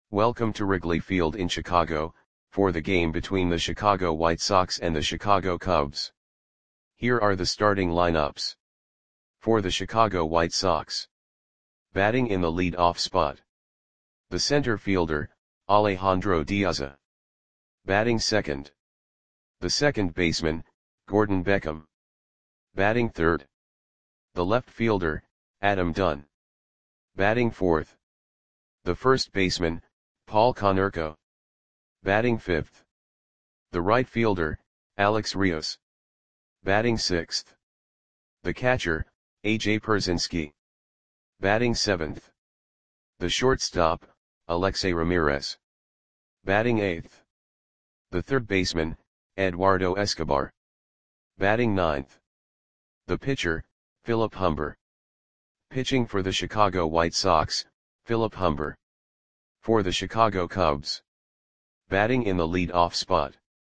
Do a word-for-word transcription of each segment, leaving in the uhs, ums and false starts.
Welcome to Wrigley Field in Chicago, for the game between the Chicago White Sox and the Chicago Cubs. Here are the starting lineups. For the Chicago White Sox. Batting in the lead-off spot. The center fielder, Alejandro De Aza. Batting second. The second baseman, Gordon Beckham. Batting third. The left fielder, Adam Dunn. Batting fourth. The first baseman, Paul Konerko. Batting fifth. The right fielder, Alex Rios. Batting sixth. The catcher, A J Pierzynski. Batting seventh. The shortstop, Alexei Ramirez. Batting eighth. The third baseman, Eduardo Escobar. Batting ninth. The pitcher, Philip Humber. Pitching for the Chicago White Sox, Philip Humber. For the Chicago Cubs. Batting in the lead-off spot.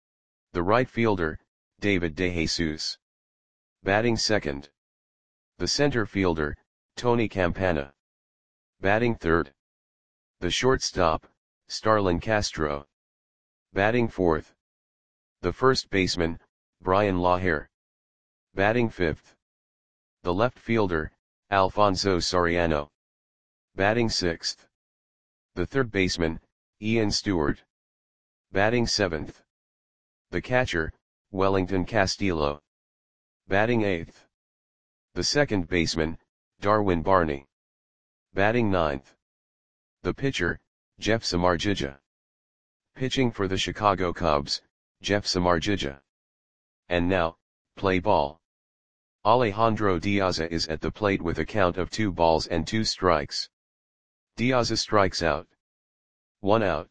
The right fielder, David DeJesus. Batting second. The center fielder, Tony Campana. Batting third. The shortstop, Starlin Castro. Batting fourth. The first baseman, Brian Laher. Batting fifth. The left fielder, Alfonso Soriano. Batting sixth. The third baseman, Ian Stewart. Batting seventh. The catcher, Wellington Castillo. Batting eighth. The second baseman, Darwin Barney. Batting ninth. The pitcher, Jeff Samardzija. Pitching for the Chicago Cubs, Jeff Samardzija. And now, play ball. Alejandro De Aza is at the plate with a count of two balls and two strikes. De Aza strikes out. One out.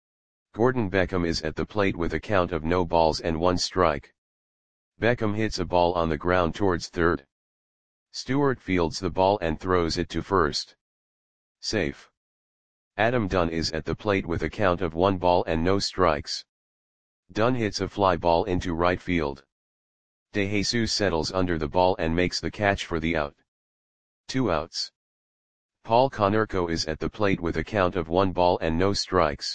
Gordon Beckham is at the plate with a count of no balls and one strike. Beckham hits a ball on the ground towards third. Stewart fields the ball and throws it to first. Safe. Adam Dunn is at the plate with a count of one ball and no strikes. Dunn hits a fly ball into right field. DeJesus settles under the ball and makes the catch for the out. Two outs. Paul Konerko is at the plate with a count of one ball and no strikes.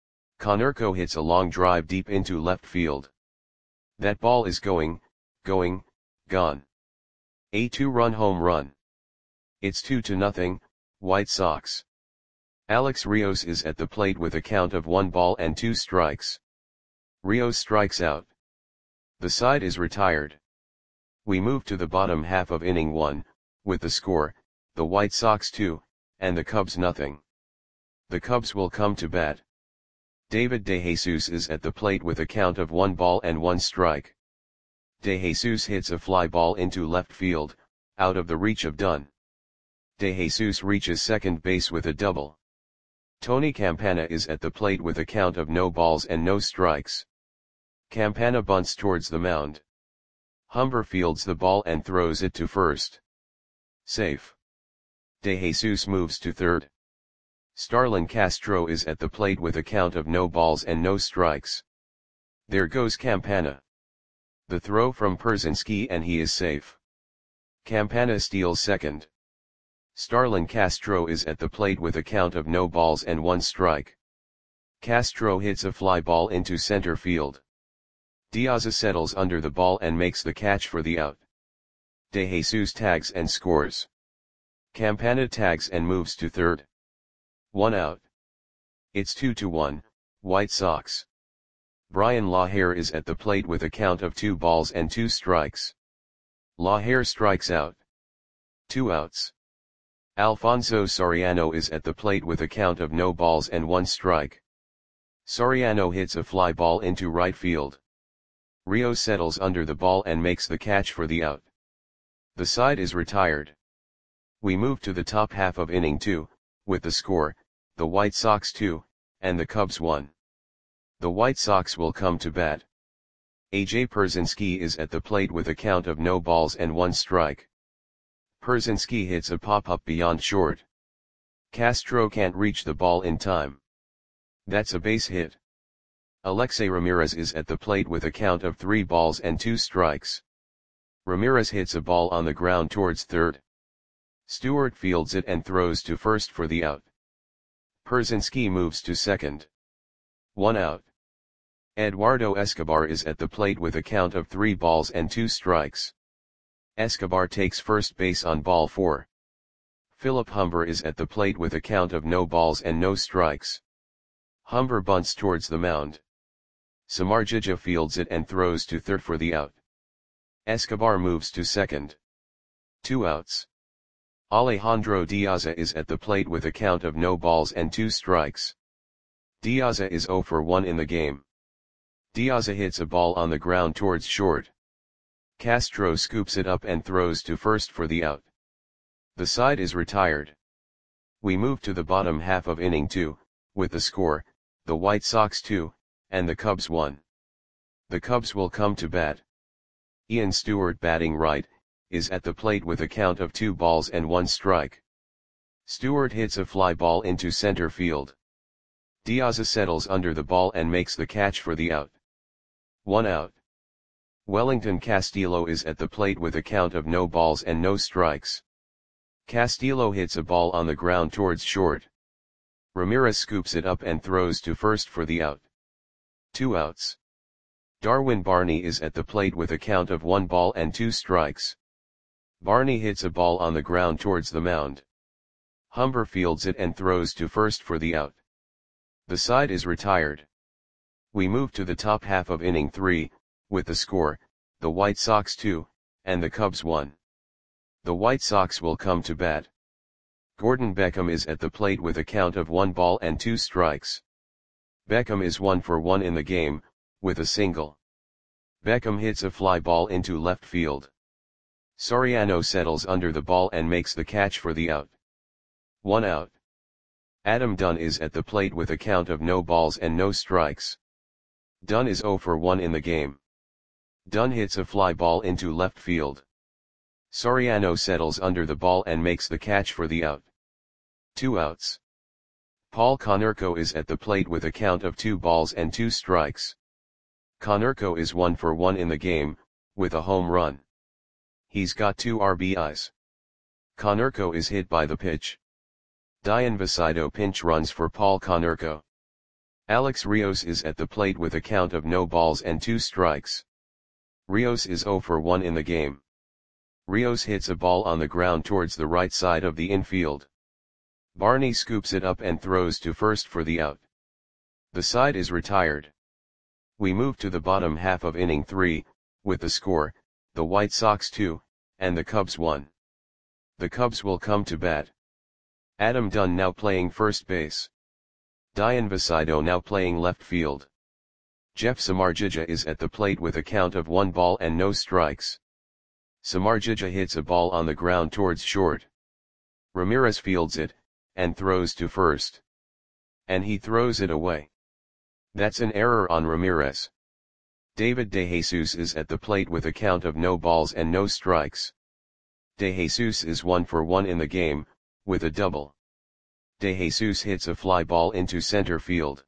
Konerko hits a long drive deep into left field. That ball is going, going, gone. A two-run home run. It's two to nothing, White Sox. Alex Rios is at the plate with a count of one ball and two strikes. Rios strikes out. The side is retired. We move to the bottom half of inning one, with the score, the White Sox two, and the Cubs nothing. The Cubs will come to bat. David DeJesus is at the plate with a count of one ball and one strike. DeJesus hits a fly ball into left field, out of the reach of Dunn. DeJesus reaches second base with a double. Tony Campana is at the plate with a count of no balls and no strikes. Campana bunts towards the mound. Humber fields the ball and throws it to first. Safe. DeJesus moves to third. Starlin Castro is at the plate with a count of no balls and no strikes. There goes Campana. The throw from Pierzynski and he is safe. Campana steals second. Starlin Castro is at the plate with a count of no balls and one strike. Castro hits a fly ball into center field. De Aza settles under the ball and makes the catch for the out. DeJesus tags and scores. Campana tags and moves to third. One out. It's two to one, White Sox. Brian Laher is at the plate with a count of two balls and two strikes. Laher strikes out. Two outs. Alfonso Soriano is at the plate with a count of no balls and one strike. Soriano hits a fly ball into right field. Rios settles under the ball and makes the catch for the out. The side is retired. We move to the top half of inning two, with the score, the White Sox two, and the Cubs one. The White Sox will come to bat. A J Pierzynski is at the plate with a count of no balls and one strike. Pierzynski hits a pop-up beyond short. Castro can't reach the ball in time. That's a base hit. Alexei Ramirez is at the plate with a count of three balls and two strikes. Ramirez hits a ball on the ground towards third. Stewart fields it and throws to first for the out. Persinski moves to second. One out. Eduardo Escobar is at the plate with a count of three balls and two strikes. Escobar takes first base on ball four. Philip Humber is at the plate with a count of no balls and no strikes. Humber bunts towards the mound. Samardzija fields it and throws to third for the out. Escobar moves to second. Two outs. Alejandro Diaza is at the plate with a count of no balls and two strikes. Diaza is zero for one in the game. Diaza hits a ball on the ground towards short. Castro scoops it up and throws to first for the out. The side is retired. We move to the bottom half of inning two, with the score, the White Sox two, and the Cubs one. The Cubs will come to bat. Ian Stewart, batting right, is at the plate with a count of two balls and one strike. Stewart hits a fly ball into center field. Diaza settles under the ball and makes the catch for the out. One out. Wellington Castillo is at the plate with a count of no balls and no strikes. Castillo hits a ball on the ground towards short. Ramirez scoops it up and throws to first for the out. Two outs. Darwin Barney is at the plate with a count of one ball and two strikes. Barney hits a ball on the ground towards the mound. Humber fields it and throws to first for the out. The side is retired. We move to the top half of inning three, with the score, the White Sox two, and the Cubs one. The White Sox will come to bat. Gordon Beckham is at the plate with a count of one ball and two strikes. Beckham is one for one in the game, with a single. Beckham hits a fly ball into left field. Soriano settles under the ball and makes the catch for the out. One out. Adam Dunn is at the plate with a count of no balls and no strikes. Dunn is zero for one in the game. Dunn hits a fly ball into left field. Soriano settles under the ball and makes the catch for the out. Two outs. Paul Konerko is at the plate with a count of two balls and two strikes. Konerko is one for one in the game, with a home run. He's got two R B Is. Konerko is hit by the pitch. Dian Vasido pinch runs for Paul Konerko. Alex Rios is at the plate with a count of no balls and two strikes. Rios is zero for one in the game. Rios hits a ball on the ground towards the right side of the infield. Barney scoops it up and throws to first for the out. The side is retired. We move to the bottom half of inning three, with the score, the White Sox two, and the Cubs one. The Cubs will come to bat. Adam Dunn now playing first base. Dian Vasido now playing left field. Jeff Samardzija is at the plate with a count of one ball and no strikes. Samardzija hits a ball on the ground towards short. Ramirez fields it, and throws to first. And he throws it away. That's an error on Ramirez. David DeJesus is at the plate with a count of no balls and no strikes. DeJesus is one for one in the game, with a double. DeJesus hits a fly ball into center field.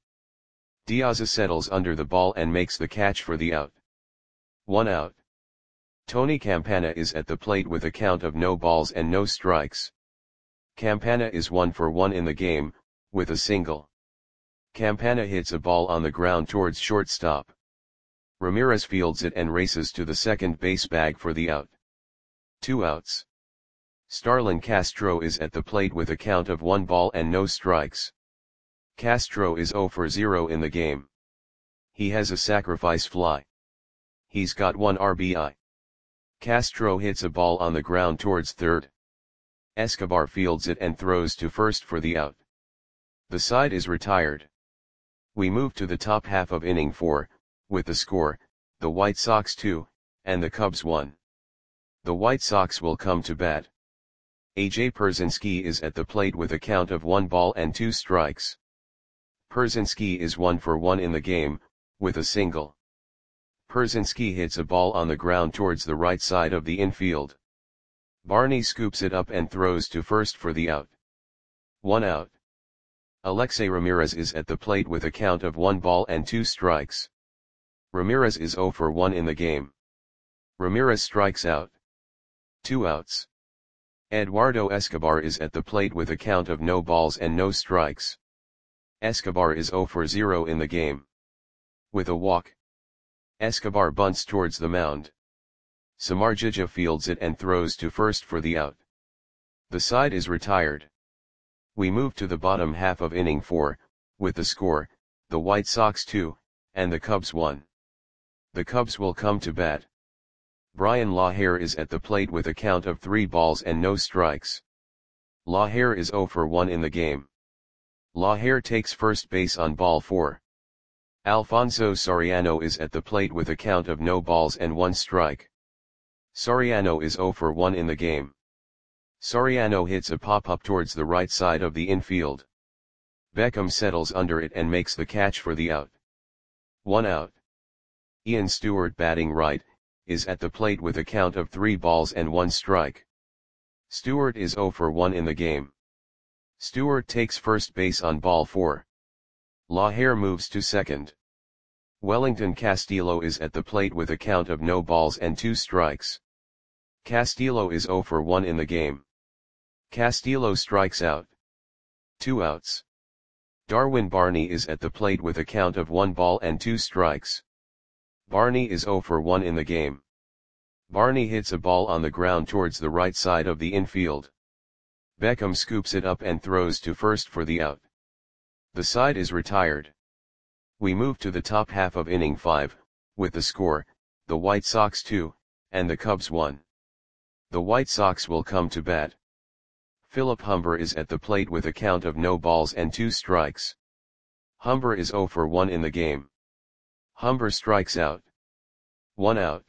Diaza settles under the ball and makes the catch for the out. One out. Tony Campana is at the plate with a count of no balls and no strikes. Campana is one for one in the game, with a single. Campana hits a ball on the ground towards shortstop. Ramirez fields it and races to the second base bag for the out. Two outs. Starlin Castro is at the plate with a count of one ball and no strikes. Castro is zero for zero in the game. He has a sacrifice fly. He's got one R B I. Castro hits a ball on the ground towards third. Escobar fields it and throws to first for the out. The side is retired. We move to the top half of inning four, with the score, the White Sox two, and the Cubs one. The White Sox will come to bat. A J Pierzynski is at the plate with a count of one ball and two strikes. Pierzynski is one for one in the game, with a single. Pierzynski hits a ball on the ground towards the right side of the infield. Barney scoops it up and throws to first for the out. One out. Alexei Ramirez is at the plate with a count of one ball and two strikes. Ramirez is zero for one in the game. Ramirez strikes out. Two outs. Eduardo Escobar is at the plate with a count of no balls and no strikes. Escobar is zero for zero in the game. With a walk, Escobar bunts towards the mound. Samardzija fields it and throws to first for the out. The side is retired. We move to the bottom half of inning four, with the score, the White Sox two, and the Cubs one. The Cubs will come to bat. Brian Lahair is at the plate with a count of three balls and no strikes. Lahair is zero for one in the game. Lahair takes first base on ball four. Alfonso Soriano is at the plate with a count of no balls and one strike. Soriano is zero for one in the game. Soriano hits a pop-up towards the right side of the infield. Beckham settles under it and makes the catch for the out. One out. Ian Stewart, batting right, is at the plate with a count of three balls and one strike. Stewart is zero for one in the game. Stewart takes first base on ball four. Lahair moves to second. Wellington Castillo is at the plate with a count of no balls and two strikes. Castillo is zero for one in the game. Castillo strikes out. Two outs. Darwin Barney is at the plate with a count of one ball and two strikes. Barney is zero for one in the game. Barney hits a ball on the ground towards the right side of the infield. Beckham scoops it up and throws to first for the out. The side is retired. We move to the top half of inning five, with the score, the White Sox two, and the Cubs one. The White Sox will come to bat. Philip Humber is at the plate with a count of no balls and two strikes. Humber is zero for one in the game. Humber strikes out. One out.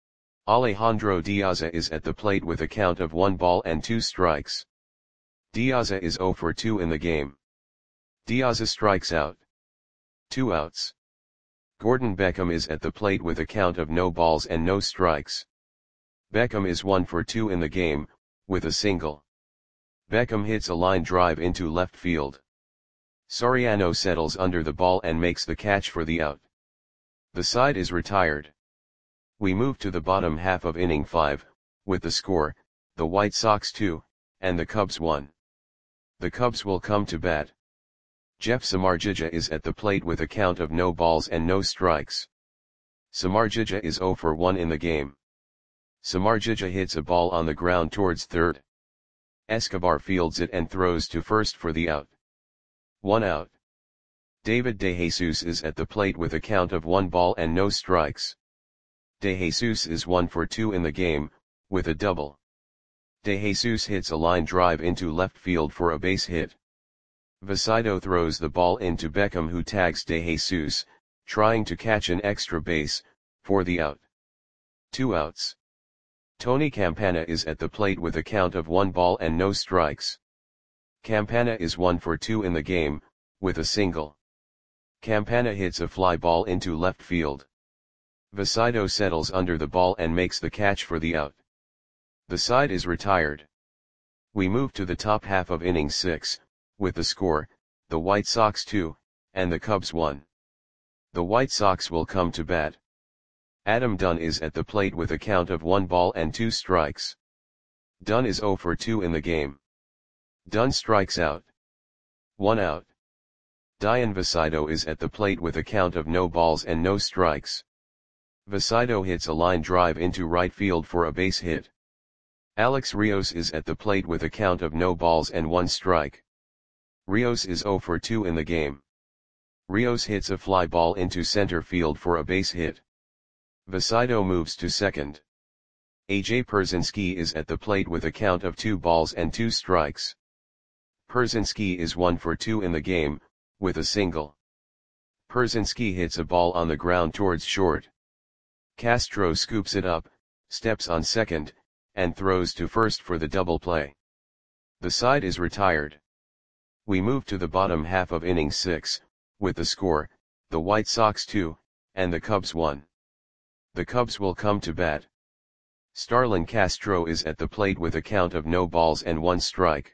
Alejandro Diaza is at the plate with a count of one ball and two strikes. Diaza is zero for two in the game. Diaza strikes out. Two outs. Gordon Beckham is at the plate with a count of no balls and no strikes. Beckham is one for two in the game, with a single. Beckham hits a line drive into left field. Soriano settles under the ball and makes the catch for the out. The side is retired. We move to the bottom half of inning five, with the score, the White Sox two, and the Cubs one. The Cubs will come to bat. Jeff Samardzija is at the plate with a count of no balls and no strikes. Samardzija is zero for one in the game. Samardzija hits a ball on the ground towards third. Escobar fields it and throws to first for the out. One out. David DeJesus is at the plate with a count of one ball and no strikes. DeJesus is one for two in the game, with a double. DeJesus hits a line drive into left field for a base hit. Vasido throws the ball into Beckham, who tags DeJesus, trying to catch an extra base, for the out. Two outs. Tony Campana is at the plate with a count of one ball and no strikes. Campana is one for two in the game, with a single. Campana hits a fly ball into left field. Vasido settles under the ball and makes the catch for the out. The side is retired. We move to the top half of inning six, with the score, the White Sox two, and the Cubs one. The White Sox will come to bat. Adam Dunn is at the plate with a count of one ball and two strikes. Dunn is zero for two in the game. Dunn strikes out. One out. Dian Vasido is at the plate with a count of no balls and no strikes. Vasido hits a line drive into right field for a base hit. Alex Rios is at the plate with a count of no balls and one strike. Rios is zero for two in the game. Rios hits a fly ball into center field for a base hit. Vasido moves to second. A J Pierzynski is at the plate with a count of two balls and two strikes. Pierzynski is one for two in the game, with a single. Pierzynski hits a ball on the ground towards short. Castro scoops it up, steps on second, and throws to first for the double play. The side is retired. We move to the bottom half of inning six, with the score, the White Sox two, and the Cubs one. The Cubs will come to bat. Starlin Castro is at the plate with a count of no balls and one strike.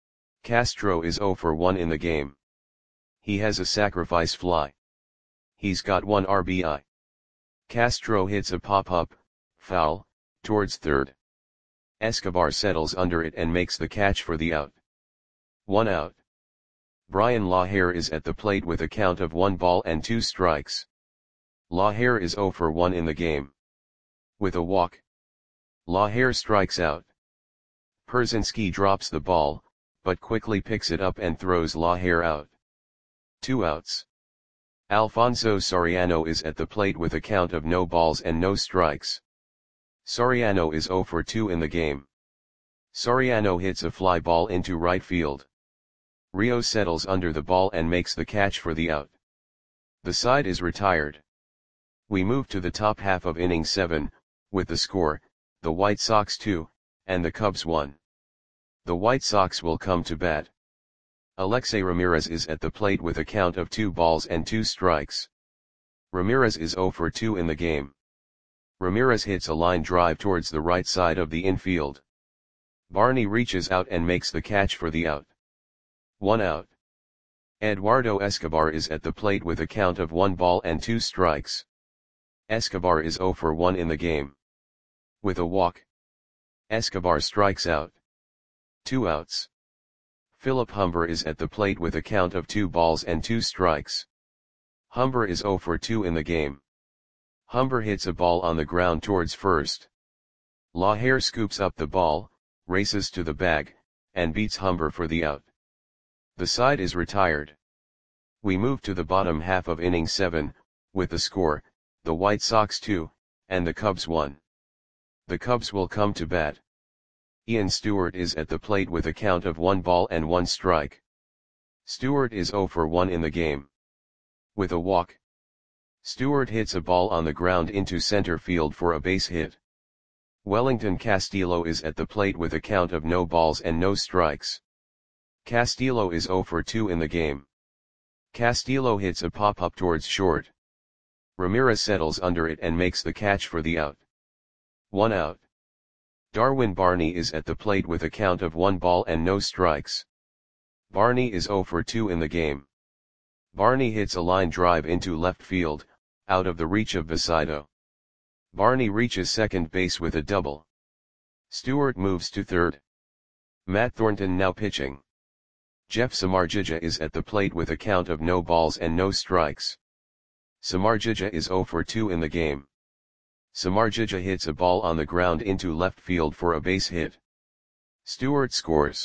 Castro is zero for one in the game. He has a sacrifice fly. He's got one R B I. Castro hits a pop-up, foul, towards third. Escobar settles under it and makes the catch for the out. One out. Brian Lahair is at the plate with a count of one ball and two strikes. Lahair is zero for one in the game. With a walk, Lahair strikes out. Pierzynski drops the ball, but quickly picks it up and throws Lahair out. Two outs. Alfonso Soriano is at the plate with a count of no balls and no strikes. Soriano is zero for two in the game. Soriano hits a fly ball into right field. Rios settles under the ball and makes the catch for the out. The side is retired. We move to the top half of inning seven, with the score, the White Sox two, and the Cubs one. The White Sox will come to bat. Alexei Ramirez is at the plate with a count of two balls and two strikes. Ramirez is zero for two in the game. Ramirez hits a line drive towards the right side of the infield. Barney reaches out and makes the catch for the out. One out. Eduardo Escobar is at the plate with a count of one ball and two strikes. Escobar is zero for one in the game. With a walk, Escobar strikes out. Two outs. Philip Humber is at the plate with a count of two balls and two strikes. Humber is zero for two in the game. Humber hits a ball on the ground towards first. Lahair scoops up the ball, races to the bag, and beats Humber for the out. The side is retired. We move to the bottom half of inning seven, with the score, the White Sox two, and the Cubs one. The Cubs will come to bat. Ian Stewart is at the plate with a count of one ball and one strike. Stewart is zero for one in the game. With a walk, Stewart hits a ball on the ground into center field for a base hit. Wellington Castillo is at the plate with a count of no balls and no strikes. Castillo is zero for two in the game. Castillo hits a pop-up towards short. Ramirez settles under it and makes the catch for the out. One out. Darwin Barney is at the plate with a count of one ball and no strikes. Barney is zero for two in the game. Barney hits a line drive into left field, out of the reach of Vasido. Barney reaches second base with a double. Stewart moves to third. Matt Thornton now pitching. Jeff Samardzija is at the plate with a count of no balls and no strikes. Samardzija is zero for two in the game. Samardzija hits a ball on the ground into left field for a base hit. Stewart scores.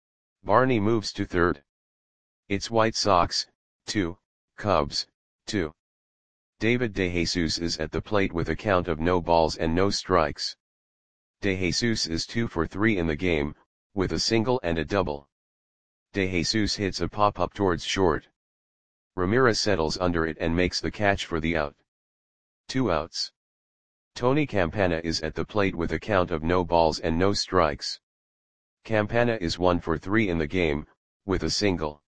Barney moves to third. It's White Sox, two, Cubs, two. David DeJesus is at the plate with a count of no balls and no strikes. DeJesus is two for three in the game, with a single and a double. DeJesus hits a pop-up towards short. Ramirez settles under it and makes the catch for the out. Two outs. Tony Campana is at the plate with a count of no balls and no strikes. Campana is one for three in the game, with a single.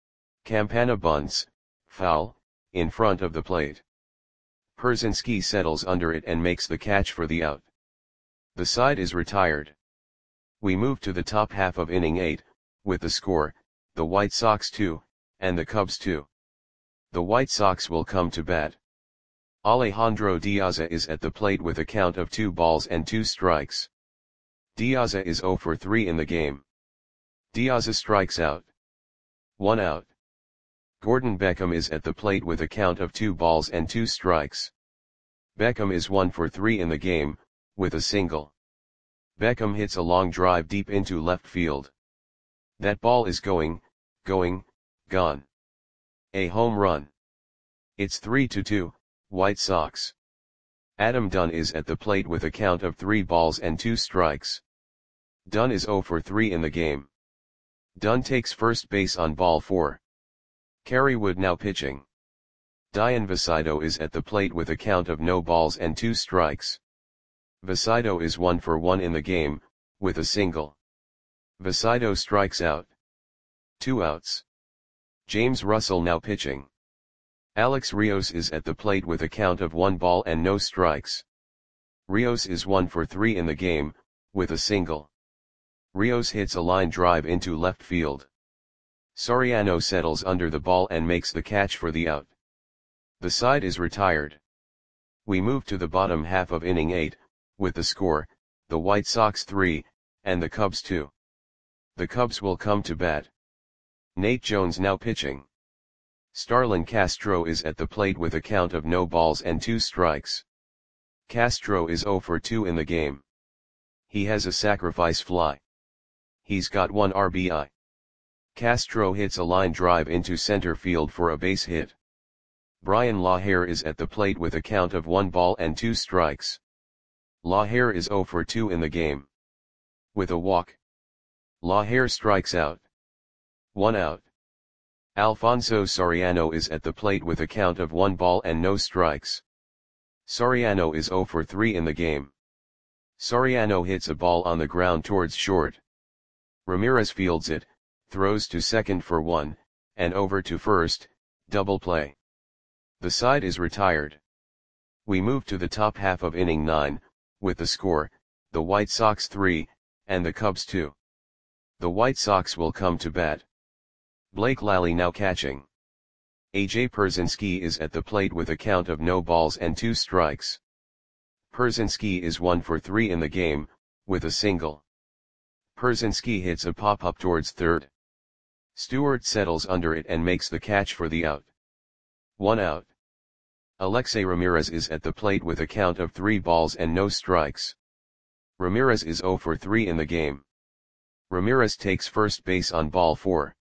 Campana bunts, foul, in front of the plate. Pierzynski settles under it and makes the catch for the out. The side is retired. We move to the top half of inning eight, with the score, the White Sox two, and the Cubs two. The White Sox will come to bat. Alejandro Diaza is at the plate with a count of two balls and two strikes. Diaza is zero for three in the game. Diaza strikes out. One out. Gordon Beckham is at the plate with a count of two balls and two strikes. Beckham is one for three in the game, with a single. Beckham hits a long drive deep into left field. That ball is going, going, gone. A home run. It's three to two, White Sox. Adam Dunn is at the plate with a count of three balls and two strikes. Dunn is zero for three in the game. Dunn takes first base on ball four. Kerry Wood now pitching. Dian Vasido is at the plate with a count of no balls and two strikes. Vasido is one for one in the game, with a single. Vasido strikes out. Two outs. James Russell now pitching. Alex Rios is at the plate with a count of one ball and no strikes. Rios is one for three in the game, with a single. Rios hits a line drive into left field. Soriano settles under the ball and makes the catch for the out. The side is retired. We move to the bottom half of inning eight, with the score, the White Sox three, and the Cubs two. The Cubs will come to bat. Nate Jones now pitching. Starlin Castro is at the plate with a count of no balls and two strikes. Castro is oh for two in the game. He has a sacrifice fly. He's got one R B I. Castro hits a line drive into center field for a base hit. Brian Lahair is at the plate with a count of one ball and two strikes. Lahair is oh for two in the game. With a walk. Lahair strikes out. One out. Alfonso Soriano is at the plate with a count of one ball and no strikes. Soriano is oh for three in the game. Soriano hits a ball on the ground towards short. Ramirez fields it, throws to second for one, and over to first, double play. The side is retired. We move to the top half of inning nine, with the score, the White Sox three, and the Cubs two. The White Sox will come to bat. Blake Lally now catching. A J Pierzynski is at the plate with a count of no balls and two strikes. Pierzynski is one for three in the game, with a single. Pierzynski hits a pop-up towards third. Stewart settles under it and makes the catch for the out. One out. Alexei Ramirez is at the plate with a count of three balls and no strikes. Ramirez is oh for three in the game. Ramirez takes first base on ball four.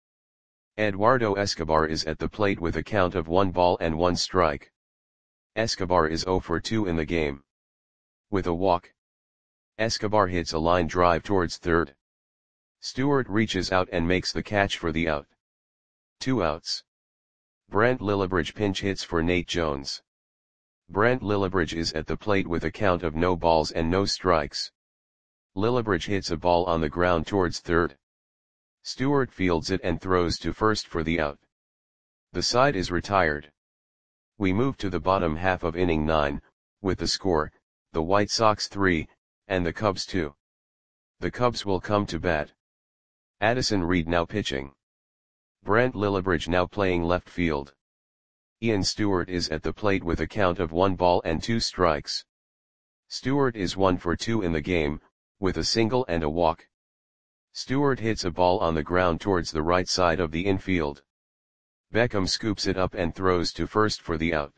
Eduardo Escobar is at the plate with a count of one ball and one strike. Escobar is oh for two in the game. With a walk. Escobar hits a line drive towards third. Stewart reaches out and makes the catch for the out. Two outs. Brant Lillibridge pinch hits for Nate Jones. Brant Lillibridge is at the plate with a count of no balls and no strikes. Lillibridge hits a ball on the ground towards third. Stewart fields it and throws to first for the out. The side is retired. We move to the bottom half of inning nine, with the score, the White Sox three, and the Cubs two. The Cubs will come to bat. Addison Reed now pitching. Brant Lillibridge now playing left field. Ian Stewart is at the plate with a count of one ball and two strikes. Stewart is one for two in the game, with a single and a walk. Stewart hits a ball on the ground towards the right side of the infield. Beckham scoops it up and throws to first for the out.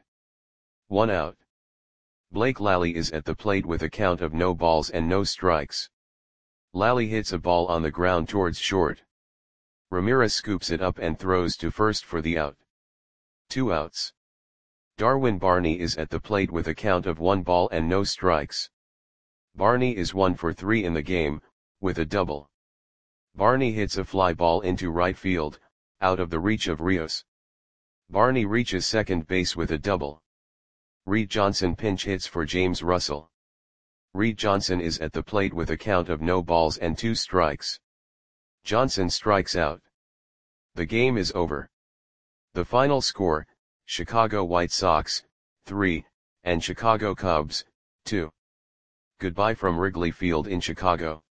One out. Blake Lally is at the plate with a count of no balls and no strikes. Lally hits a ball on the ground towards short. Ramirez scoops it up and throws to first for the out. Two outs. Darwin Barney is at the plate with a count of one ball and no strikes. Barney is one for three in the game, with a double. Barney hits a fly ball into right field, out of the reach of Rios. Barney reaches second base with a double. Reed Johnson pinch hits for James Russell. Reed Johnson is at the plate with a count of no balls and two strikes. Johnson strikes out. The game is over. The final score, Chicago White Sox, three, and Chicago Cubs, two. Goodbye from Wrigley Field in Chicago.